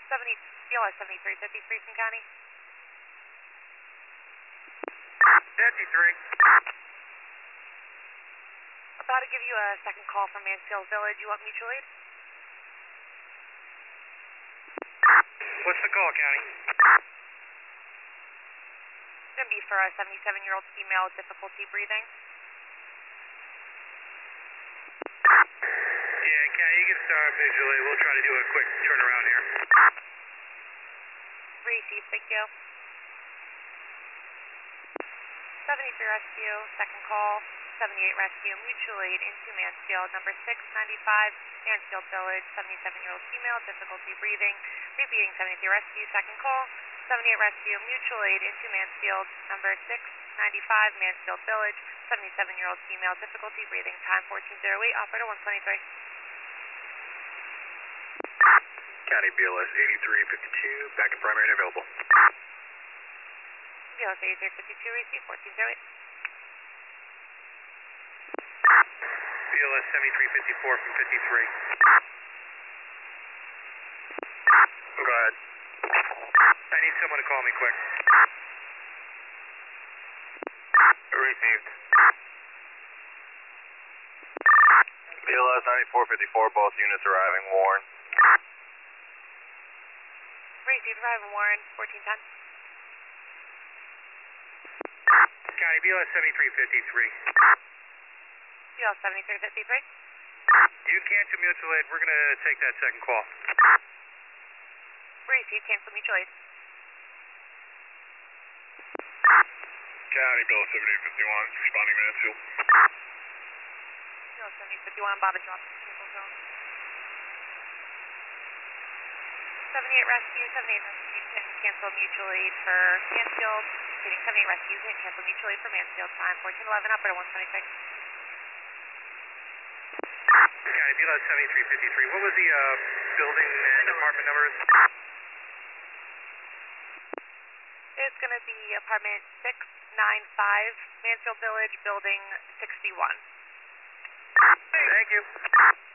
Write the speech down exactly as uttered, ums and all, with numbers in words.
seventy, B L S seventy-three fifty-three from County. fifty-three. About to give you a second call from Mansfield Village. You want mutual aid? What's the call, County? It's going to be for a seventy-seven-year-old female with difficulty breathing. Yeah, County, you can start mutual aid. We'll try to do a quick turnaround here. Receive, thank you. seventy-three Rescue, second call. seventy-eight Rescue, mutual aid into Mansfield, number six ninety-five, Mansfield Village, seventy-seven-year-old female, difficulty breathing. Repeating, seventy-three Rescue, second call. seventy-eight Rescue, mutual aid into Mansfield, number six ninety-five, Mansfield Village, seventy-seven-year-old female, difficulty breathing. Time fourteen oh eight, operator one twenty-three. County B L S eighty-three fifty-two, back in primary and available. B L S eighty-three fifty-two, receive fourteen oh eight. B L S seventy-three fifty-four from fifty-three. Go ahead. I need someone to call me quick. Received. B L S ninety-four fifty-four, both units arriving, Warren. Received, arriving Warren, fourteen ten. County B L S seventy-three fifty-three. B L S seventy-three fifty-three. You cancel mutual aid. We're going to take that second call. Receive, cancel mutual aid. County B L S seventy-eight fifty-one, responding Mansfield. B L S seventy-eight fifty-one, Bob and John, cancel zone. seventy-eight Rescue, seventy-eight Rescue, can cancel mutual aid for Mansfield. Repeating, seventy-eight Rescue, can cancel mutual aid for Mansfield. Time fourteen eleven, operator one twenty-six. County B L S seventy-three fifty-three. What was the uh, building and apartment numbers? It's going to be apartment six ninety-five, Mansfield Village, building sixty-one. Thank you.